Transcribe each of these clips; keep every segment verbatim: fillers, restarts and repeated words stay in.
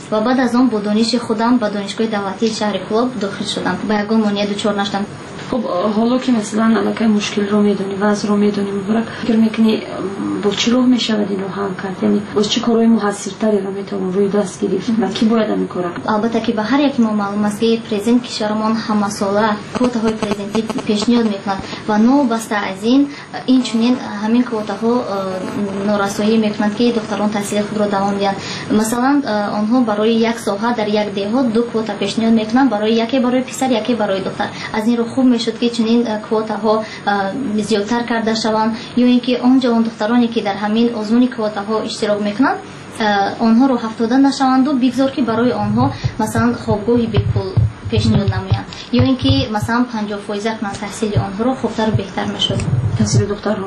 و بعد از آن با دانش خودم به دانشگاه دولتی شهر کلاب داخل شدم. با یگان مانع دچار نشدم. خب حالا که مثلا الان مشکل رو میدونی وضع رو میدونی مبارک فکر میکنی با چی راه میشود اینو حل کرد؟ یعنی باز چه کارهای موثرتری رو میتونن روی دست گرفت و کی باید این کارا؟ البته که به هر یک ما معلوم است که پرزیدنت کشورمان همه ساله کوتاهای پرزیدنتی پیشنهاد میکند و نو بسته از این این چنین همین کوتاها نارسایی میکنند که دختران تحصیل خود را دوام دهند. مثلا آنها برای یک ساحه در یک دهات دو کوتا پیشنهاد میکنند، برای یکی برای پسر یکی برای دختر. از این رو خوب میشد که چنین کوتاها زیادتر کرده شوند، یا اینکه آنجا اون دخترانی که در همین آزمون کوتاها اشتراک میکنند آنها رو هفتاده نشوند و بگذار که برای آنها مثلا خوابگاهی به پول پیشنهاد نمایند، یا اینکه مثلا پنجاه فیصد کنند تحصیل آنها رو خوبتر و بهتر میشد تحصیل دختران.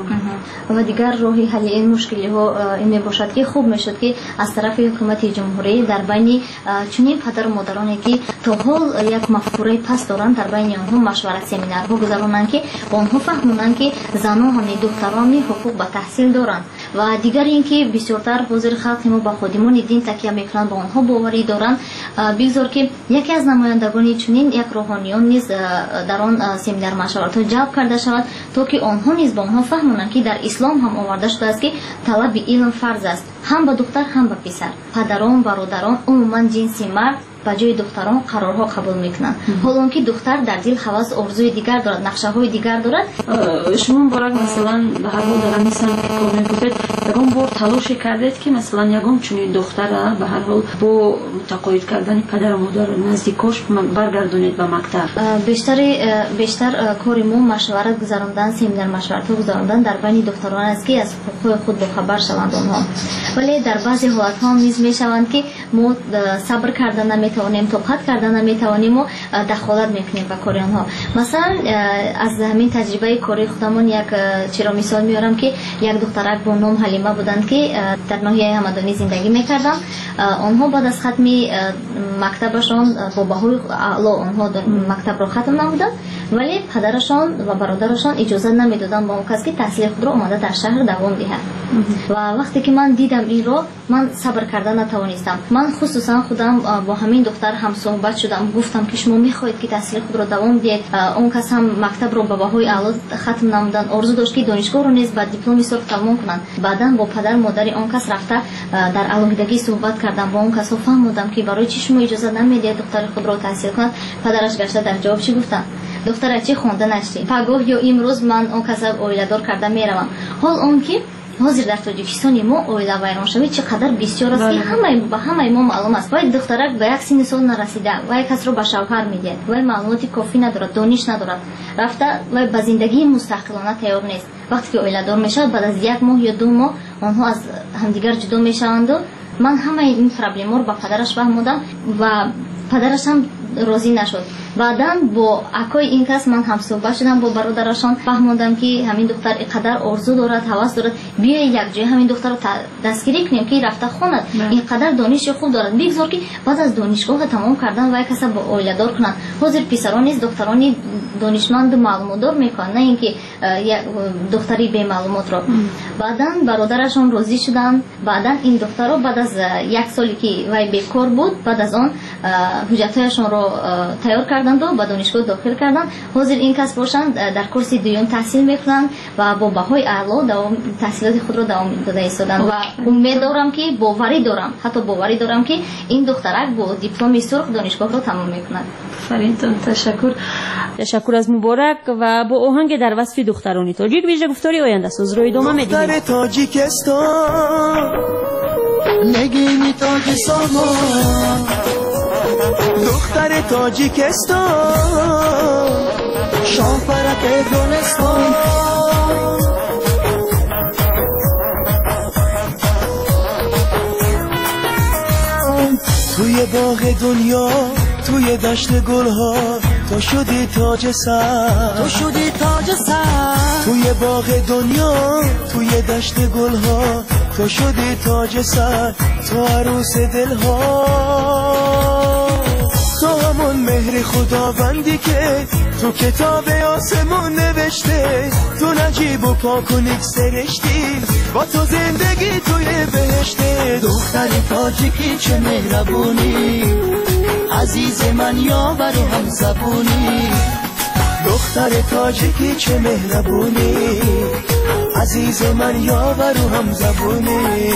و دیگر راهی حل این مشکلی ها این میباشد که خوب میشد که از طرف حکومت جمهوری در بین چنین پدر و مادرانی که تا حال یک مفکوره پس دارند در بین آنها مشورت سمینارها گذارانند که آنها فهمونند که زنان همین دختران حقوق به تحصیل دارند. و دیگر اینکه بسیارتر حاضر خلق ما با خودمون دین تکیه میکنند، با آنها باوری دارند. بگذار که یکی از نمایندگان چنین یک روحانیون نیز در آن سمینار مشورت ها جلب کرده شود تا که آنها نیز با آنها فهمونند که در اسلام هم آورده شده است که طلب علم فرض است، هم به دختر هم به پسر. پدران برادران عموما جنسی مرد با جای دختران قرارها قبول میکنند، حالا که دختر در دل هوس آرزوی دیگر دارد، نقشه های دیگر دارد. شما مبارک مثلا به هر حال در این سمت کار میکنید، یگان بار تلاش کردید که مثلا یگان چنین دختر به هر حال با متقاعد کردن پدر و مادر نزدیکاش برگردونید به مکتب؟ بیشتر بیشتر کار ما مشورت گذراندن، سمینار مشورت گذراندن در بین دختران است که از حقوق خود باخبر شوند آنها. ولی در بعضی حالت ها نیز میشوند که ما صبر کردن نمیتوانیم، طاقت کردن نمیتوانیم و دخالت میکنیم به کار آنها. مثلا از همین تجربه کاری خودمون یک چرا مثال میارم که یک دخترک با نام حلیمه بودند که در ناحیه همدانی زندگی میکردم. آنها بعد از ختم مکتبشان با بهای اعلی آنها مکتب را ختم نمودند، ولی پدرشان و برادرشان اجازه نمیدادند با اون کس که تحصیل خود را آمده در شهر دوام دهد. و وقتی که من دیدم این را من صبر کردن نتوانستم. من خصوصا خودم با همین دختر هم صحبت شدم، گفتم که شما میخواهید که تحصیل خود را دوام دهید. اون کس هم مکتب را با بهای اعلی ختم نمودند، آرزو داشت که دانشگاه را نیز با دیپلم صرف تمام کنند. بعدا با پدر مادر اون کس رفته در علاقگی صحبت کردم، با اون کس فهمیدم که برای چی شما اجازه نمیدید دختر خود را تحصیل کند. پدرش گشته در جواب چی گفتن؟ دختر چی خونده نشتی؟ پگاه یا امروز من اون کس اویله دار کرده میروم. حال اون که حاضر در تاجیکستان ما اویله ویران شوید چقدر بسیار است که همه به همه ما معلوم است. باید دخترک به یک سن سال نرسیده و یک کس رو به شوهر میدید ولی معلوماتی کافی ندارد، دانش ندارد، رفته و به زندگی مستقلانه تیار نیست. وقتی که اویله دار میشه بعد از یک ماه یا دو ماه آنها از همدیگر جدا میشوند. و من همه این پرابلم رو با پدرش فهمیدم و پدرش هم راضی نشد. بعدا با اکای این کس من هم صحبت شدم با برادرشان، فهمیدم که همین دختر اینقدر آرزو دارد، هوس دارد، بیا یک جای همین دختر رو دستگیری کنیم که رفته خواند، اینقدر دانش خوب دارد، بگذار که بعد از دانشگاه تمام کردن و یک کس با اویله دار کنند. حاضر پسران نیست دخترانی دانشمند و معلومات دار میکنند، نه اینکه یک دختری بی معلومات را. بعدا برادرشان راضی شدند. بعدا این دختر رو بعد از یک سالی که وی بیکار بود، بعد از آن حجتهایشان رو تیار کردند و به دانشگاه داخل کردند. حاضر این کس باشند در کورس دوم تحصیل میکنند و با بهای اعلی دوام تحصیلات خود را دوام داده ایستادند. و امید دارم که باوری دارم حتی باوری دارم که این دخترک با دیپلم سرخ دانشگاه را تمام میکند. فرینتون تشکر. تشکر از مبارک. و با آهنگ در وصف دخترانی تاجیک ویژه گفتاری آینده ساز رو ادامه میدیم. دختر تاجیکستان نگینی تاجیساما، دختر تاجیکستان شام فرق دونستان، توی باغ دنیا توی دشت گلها تو شدی تاج سر، تو شدی تاج سر، توی باغ دنیا توی دشت گلها تو شدی تاج سر، تو عروس دلها. تو همون مهر خداوندی که تو کتاب آسمون نوشته، تو نجیب و پاک و نیک سرشتی، با تو زندگی توی بهشته. دختر تاجیکی چه مهربونی، عزیز من یاور و همزبونی. دختر تاجیکی چه مهربونی، عزیز من یاور و همزبونی.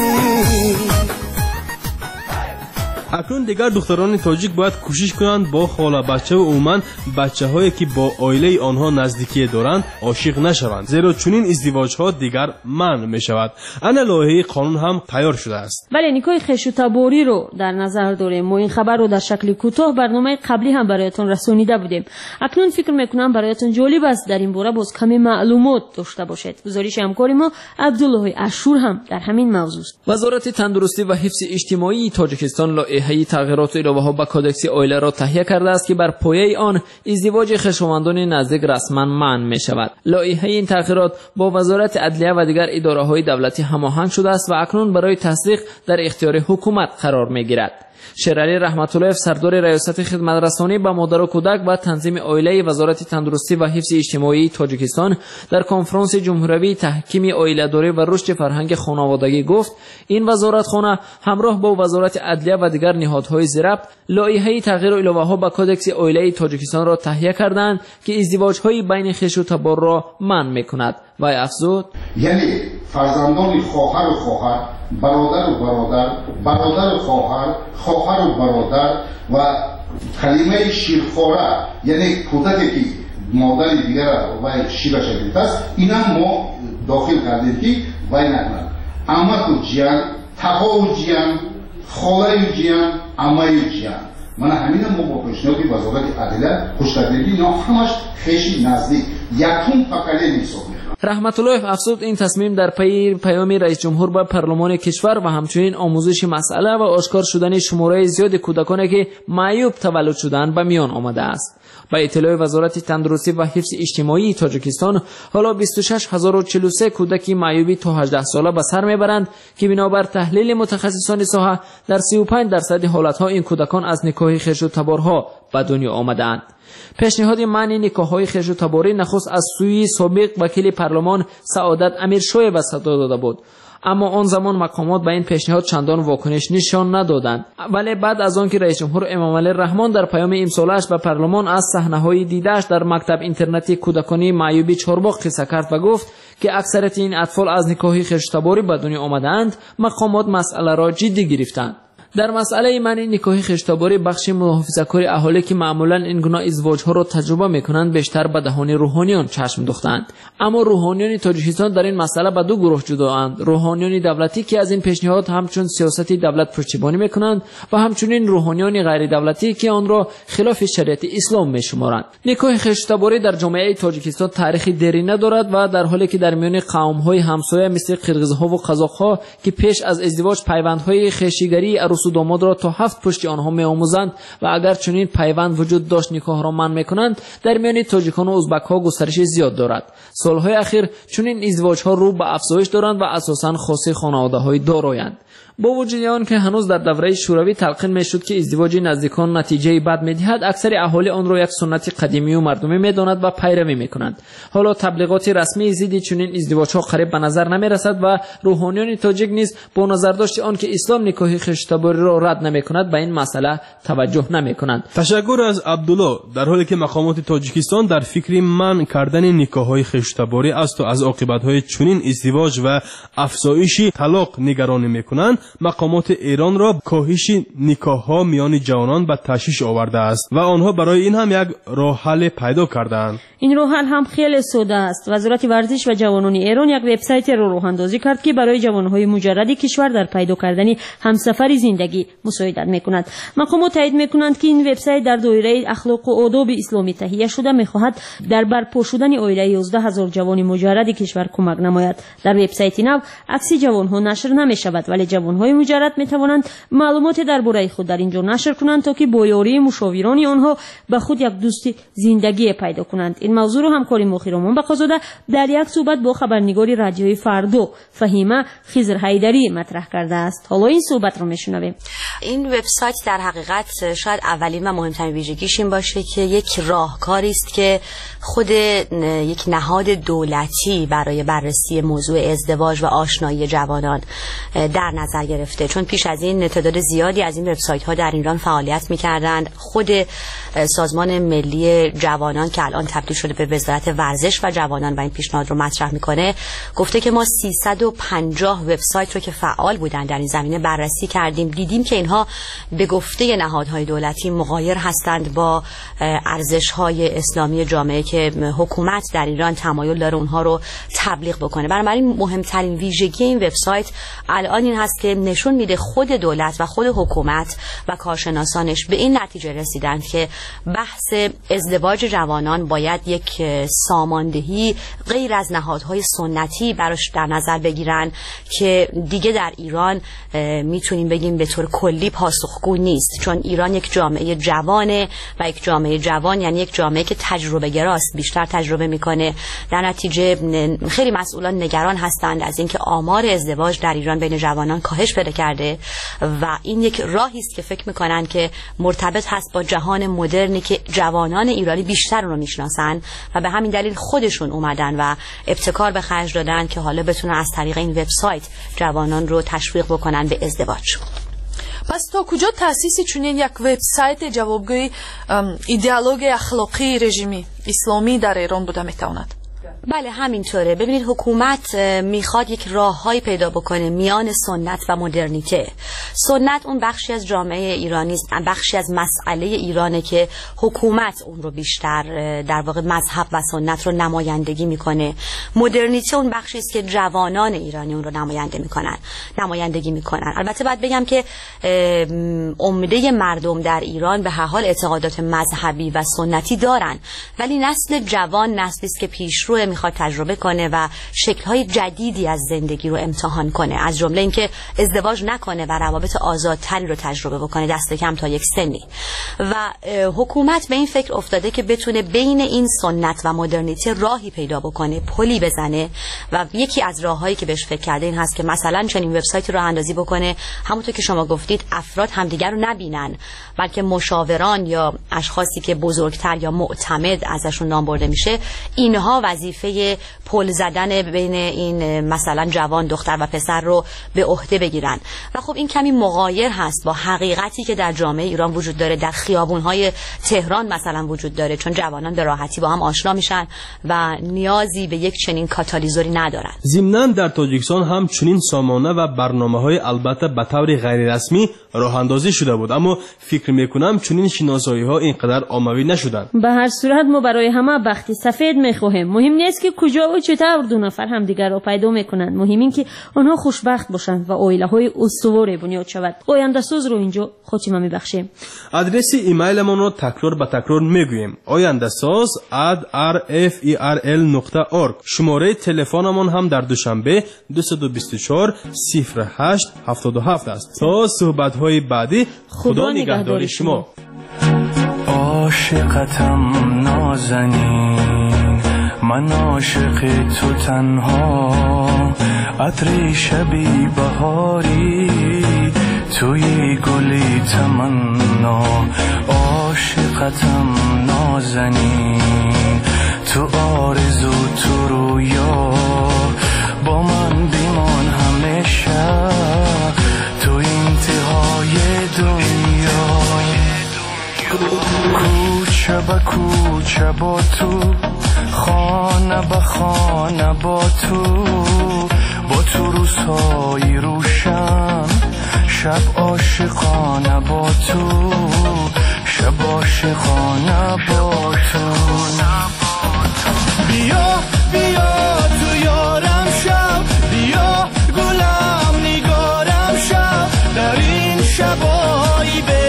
اکنون دیگر دختران تاجیک باید کوشش کنند با خاله بچه و عموما بچه هایی که با عائله آنها نزدیکی دارند عاشق نشوند، زیرا چنین ازدواج ها دیگر منع می شود. انا لایحه قانون هم تیار شده است. بله، نیکای خویش و تباری رو در نظر داریم. ما این خبر رو در شکل کوتاه برنامه قبلی هم برایتون رسونیده بودیم. اکنون فکر میکنم برایتون جالب است در این باره باز کمی معلومات داشته باشید. گزارش همکار ما عبدالله اشور هم در همین موضوع است. وزارت تندرستی و حفظ اجتماعی تاجیکستان لایحه تغییرات و الوه‌ها به کدکس عائله را تهیه کرده است که بر پایه آن ازدواج خویشاوندان نزدیک رسما منع می شود. لایحه این تغییرات با وزارت عدلیه و دیگر اداره‌های دولتی هماهنگ شده است و اکنون برای تصدیق در اختیار حکومت قرار می گیرد. شیرعلی رحمت الله سردار ریاست خدمت رسانی به مادر و کودک و تنظیم عائله وزارت تندرستی و حفظ اجتماعی تاجیکستان در کنفرانس جمهوری تحکیم عائله‌داری و رشد فرهنگ خانوادگی گفت این وزارتخانه همراه با وزارت عدلیه و دیگر نهادهای زیربط لایحه تغییر الوه‌ها به کدکس عائله تاجیکستان را تهیه کردند که ازدواج‌های بین خویش و تبار را منع می‌کند. و افزود یعنی فرزندان خواهر و خواهر، برادر و برادر، برادر و خواهر، خواهر و برادر و کلمه شیرخواره، یعنی کودکی که مادر دیگر و شیرش شدید است، اینا ما داخل کردیم که وای نکنند. امک و جیان، تقا و جیان، خاله و جیان، امه و جیان. من همین ما با پیشنهاد وزارت عدلیه خوش کردیم که اینا همش خیلی نزدیک یکم فقره نیست. رحمت الله افزود این تصمیم در پی پیام رئیس جمهور به پارلمان کشور و همچنین آموزش مسئله و آشکار شدن شماره زیاد کودکانی که معیوب تولد شدند به میان آمده است. با اطلاع وزارت تندرستی و حفظ اجتماعی تاجیکستان حالا بیست و شش هزار و چهل و سه کودکی معیوبی تا هجده ساله به سر میبرند که بنابر تحلیل متخصصان ساحه در سی و پنج درصد حالتها این کودکان از نکاح خویش و تبارها به دنیا آمدند. پیشنهاد منع نکاح‌های خویش و تباری نخست از سوی سابق وکیل پارلمان سعادت امیرشاه به صدا داده بود، اما آن زمان مقامات به این پیشنهاد چندان واکنش نشان ندادند. ولی بعد از آن که رئیس جمهور امامعلی رحمان در پیام امسالش به پارلمان از صحنه‌های دیده‌اش در مکتب اینترنتی کودکانی معیوبی چارباغ قصه کرد و گفت که اکثریت این اطفال از نکاح خویش و تباری به دنیا آمدند، مقامات مسئله را جدی گرفتند. در مسئله منع نکاح خویش تباری بخش محافظه‌کار اهالی که معمولا این گونه ازدواج‌ها را تجربه می‌کنند بیشتر به دهان روحانیان چشم دوختند. اما روحانیان تاجیکستان در این مسئله به دو گروه جدااند: روحانیان دولتی که از این پیشنهاد همچون سیاست دولت پشتیبانی می‌کنند و همچنین روحانیان غیر دولتی که آن را خلاف شریعت اسلام می‌شمارند. نکاح خویش تباری در جامعه تاجیکستان تاریخی دیرینه دارد و در حالی که در میان قوم‌های همسایه مثل قرغیزها و قزاق‌ها که پیش از ازدواج پیوندهای خویشیگری و داماد را تا هفت پشت آنها می آموزند و اگر چنین پیوند وجود داشت نکاح را منع میکنند، در میان تاجیکان و ازبک ها گسترش زیاد دارد. سالهای اخیر چنین ازدواج ها رو به افزایش دارند و اساساً خاص خانواده های دارایند. با وجود آن که هنوز در دوره شوروی تلقین میشد که ازدواج نزدیکان نتیجه بد میدهد، اکثر اهالی آن را یک سنت قدیمی و مردمی میدانند و پیروی میکنند. حالا تبلیغات رسمی ضد چنین ازدواج ها قریب به نظر نمیرسد و روحانیان تاجیک نیز با نظرداشت آن که اسلام نکاح خویش تباری را رد نمیکند به این مسئله توجه نمیکنند. تشکر از عبدالله. در حالی که مقامات تاجیکستان در فکر منع کردن نکاح‌های خویش تباری است و از عاقبت‌های چنین ازدواج و افزایش طلاق نگرانی میکنند، مقامات ایران را کاهش نکاح‌ها میان جوانان به تشویش آورده است و آنها برای این هم یک راه حل پیدا کردند. این راه حل هم خیلی ساده است. وزارت ورزش و جوانان ایران یک وبسایت را راه اندازی کرد که برای جوانهای مجرد کشور در پیدا کردن همسفر زندگی مساعدت میکند. مقامات تایید میکنند که این وبسایت در دایره اخلاق و آداب اسلامی تهیه شده، میخواهد در برپا شدن عائله یازده هزار جوان مجرد کشور کمک نماید. در وبسایت نو عکس جوانها نشر نمیشود، ولی جوان جوانهای مجرد می توانند معلومات درباره خود در اینجا نشر کنند تا که با یاری مشاوران آنها به خود یک دوست زندگی پیدا کنند. این موضوع رو همکاری مخیرمان بقازاده در یک صحبت با خبرنگاری رادیوی فردو فهیمه خضر حیدری مطرح کرده است. حالا این صحبت رو میشنویم. این وبسایت در حقیقت شاید اولین و مهمترین ویژگیش این باشه که یک راهکاری است که خود یک نهاد دولتی برای بررسی موضوع ازدواج و آشنایی جوانان در نظر گرفته، چون پیش از این تعداد زیادی از این وبسایت ها در ایران فعالیت می‌کردند. خود سازمان ملی جوانان که الان تبدیل شده به وزارت ورزش و جوانان و این پیشنهاد رو مطرح میکنه گفته که ما سیصد و پنجاه وبسایت رو که فعال بودن در این زمینه بررسی کردیم، دیدیم که اینها به گفته نهادهای دولتی مغایر هستند با ارزش‌های اسلامی جامعه که حکومت در ایران تمایل داره اونها رو تبلیغ بکنه. بنابراین مهمترین ویژگی این وبسایت الان این هست که نشون میده خود دولت و خود حکومت و کارشناسانش به این نتیجه رسیدند که بحث ازدواج جوانان باید یک ساماندهی غیر از نهادهای سنتی براش در نظر بگیرن که دیگه در ایران میتونیم بگیم به طور کلی پاسخگو نیست، چون ایران یک جامعه جوانه و یک جامعه جوان یعنی یک جامعه که تجربه گراست، بیشتر تجربه میکنه. در نتیجه خیلی مسئولان نگران هستند از اینکه آمار ازدواج در ایران بین جوانان کاهش پیدا کرده و این یک راهی است که فکر میکنن که مرتبط هست با جهان مدرنی که جوانان ایرانی بیشتر رو میشناسن و به همین دلیل خودشون اومدن و ابتکار به خرج دادن که حالا بتونن از طریق این وبسایت جوانان رو تشویق بکنن به ازدواج. پس تا کجا تأسیس چنین یک وبسایت جوابگوی ایدئولوژی اخلاقی رژیمی اسلامی در ایران بوده میتواند؟ بله همینطوره. ببینید حکومت میخواد یک راههایی پیدا بکنه میان سنت و مدرنیته. سنت اون بخشی از جامعه ایرانی است، بخشی از مسئله ایرانه که حکومت اون رو بیشتر در واقع مذهب و سنت رو نمایندگی میکنه. مدرنیته اون بخشی است که جوانان ایرانی اون رو نماینده میکنن، نمایندگی میکنن. البته باید بگم که عمده مردم در ایران به هر حال اعتقادات مذهبی و سنتی دارن، ولی نسل جوان نسلی است که پیشرو میخواد تجربه کنه و شکل‌های جدیدی از زندگی رو امتحان کنه، از جمله اینکه ازدواج نکنه و روابط آزادتری رو تجربه بکنه دست کم تا یک سنی. و حکومت به این فکر افتاده که بتونه بین این سنت و مدرنیته راهی پیدا بکنه، پلی بزنه و یکی از راههایی که بهش فکر کرده این هست که مثلا چنین وبسایتی رو اندازی بکنه، همونطور که شما گفتید افراد همدیگر رو نبینن، بلکه مشاوران یا اشخاصی که بزرگتر یا معتمد ازشون نام برده میشه اینها وظیفه پل زدن بین این مثلا جوان دختر و پسر رو به عهده بگیرن. و خب این کمی مغایر هست با حقیقتی که در جامعه ایران وجود داره، در خیابون‌های تهران مثلا وجود داره، چون جوانان به راحتی با هم آشنا میشن و نیازی به یک چنین کاتالیزوری ندارن. ضمناً در تاجیکستان هم چنین سامانه و برنامه‌های البته به طور غیر رسمی راه اندازی شده بود، اما فکر میکنم چنین شناسایی‌ها اینقدر عمومی نشدن. به هر صورت ما برای همه بخت سفید میخواهیم. مهم نیست که کجا و چطور دو نفر همدیگر را پیدا میکنند، مهم این که آنها خوشبخت باشند و عائله‌های استوار بنیاد شود. آینده ساز رو اینجا خاتمه میبخشیم. آدرس ایمیلمان رو تکرار به تکرار میگوییم: آینده ساز ات آر اف ای آر ال نقطه اورگ. شماره تلفنمان هم در دوشنبه دویست و بیست و چهار صفر هشت هفتاد و هفت است. تا صحبت‌های بعدی خدا نگهدار شما. عاشقتم نازنین، من عاشق تو تنها، عطر شبی بهاری توی گلی تمنا. عاشقتم نازنین، تو آرزو تو رویا، با من بیمان همیشه تو انتهای دنیا. کوچه به کوچه با تو، خانه به خانه با تو، با تو روزهای روشن، شب عاشقانه با تو، شب عاشقانه با تو. بیا بیا تو یارم شب، بیا گلم نگارم شب، در این شبایی